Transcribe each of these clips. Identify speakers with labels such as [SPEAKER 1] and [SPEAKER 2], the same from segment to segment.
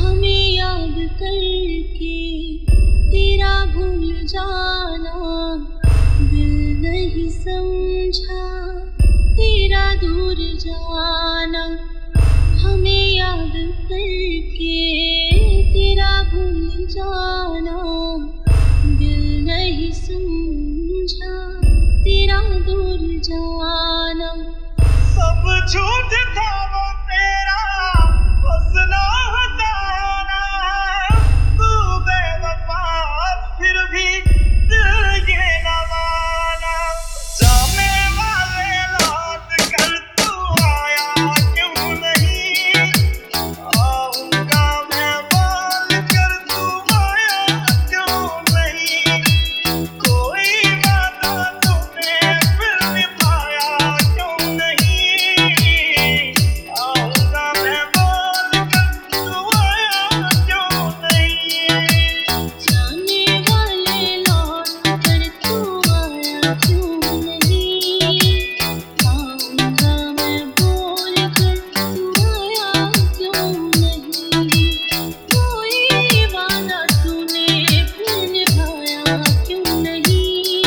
[SPEAKER 1] हमें याद करके तेरा भूल जाना, दिल नहीं समझा तेरा दूर जाना। हमें याद करके तेरा भूल जाना, दिल नहीं समझा तेरा दूर जाना।
[SPEAKER 2] सब झूठ था वो तेरा हंसना हंसाना, तू बेवफा फिर भी दिल ये न माना। जाने वाले लौट कर तू आया क्यों नहीं, आऊंगा मैं बोल कर तू आया क्यों नहीं। कोई वादा तूने फिर निभाया क्यों नहीं, आऊंगा मैं बोल कर तू आया क्यों नहीं।
[SPEAKER 1] जाने वाले लौट कर तू आया क्यों नहीं, आऊंगा मैं बोल कर तू आया क्यों नहीं। कोई वादा तूने फिर निभाया क्यों नहीं,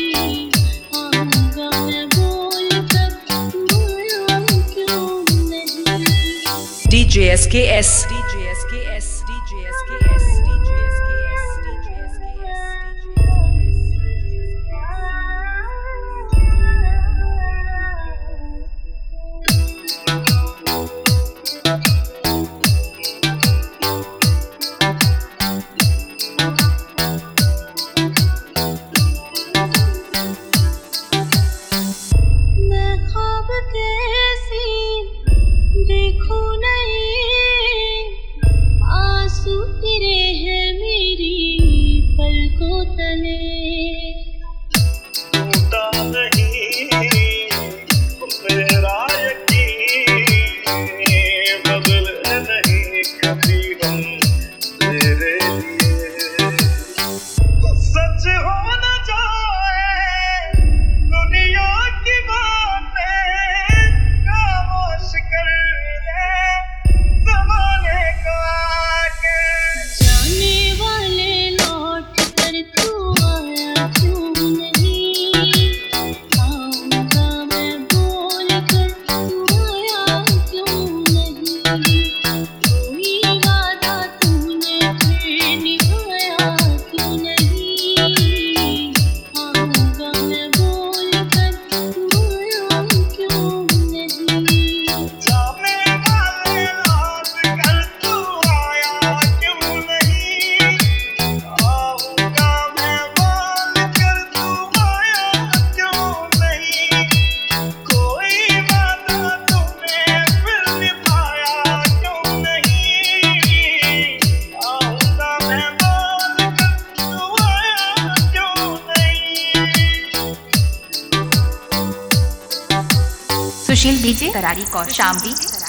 [SPEAKER 1] आऊंगा मैं बोल कर तू आया क्यों नहीं।
[SPEAKER 3] DJ SKS DJ SKS DJ SKS DJ SKS DJ SKS
[SPEAKER 1] मैं ख्वाब कैसी देखूं नहीं, आंसू तेरे हैं मेरी पलकों तले।
[SPEAKER 2] टूटा नहीं मेरा यकीन, बदले नहीं कभी हम तेरे लिए। सच हो न जाए दुनिया की बातें, खामोश कर ले ज़माने को आके।
[SPEAKER 1] जाने वाले लौट कर तू आया क्यों नहीं, आऊंगा मैं बोल कर तू आया क्यों नहीं। कोई वादा तूने फिर निभाया क्यों नहीं, आऊंगा मैं बोल कर तू आया क्यों नहीं।
[SPEAKER 2] जाने वाले लौट कर तू आया क्यों नहीं, आऊंगा मैं बोल कर तू आया क्यों नहीं। कोई वादा तूने फिर निभाया क्यों नहीं, आऊंगा मैं बोल कर तू आया क्यों नहीं।
[SPEAKER 4] सुशील डीजे करारी कौर शामली।